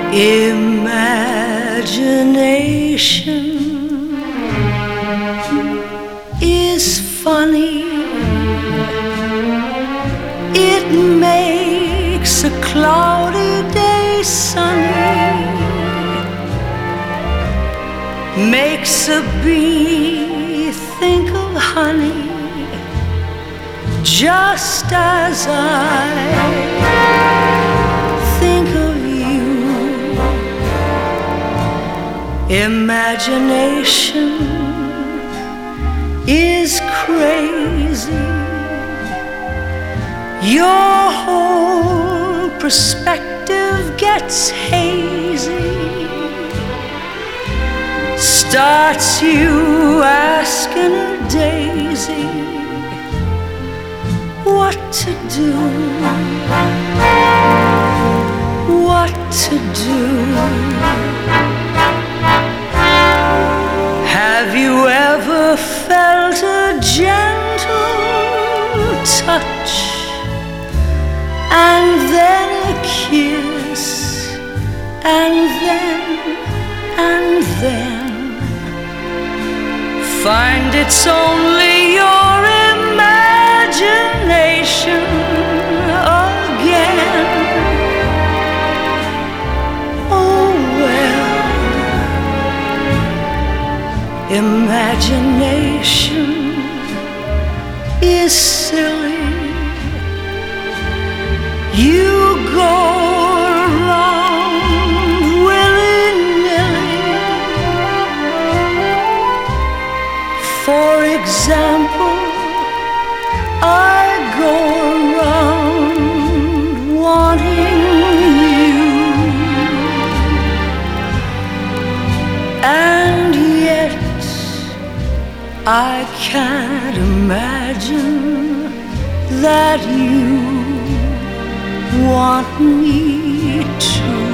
Imagination is funny. It makes a cloudy day sunny, makes a bee think of honey, just as I think of you. Imagination is crazy. Your whole perspective gets hazy, starts you asking a daisy what to do, what to do. Have you ever felt a gentle touch, and then a kiss, and then find it's only your imagination again? Oh well, imagination is silly. You go around willy-nilly. For example, I go around wanting you, and yet I can't imagine that you want me to.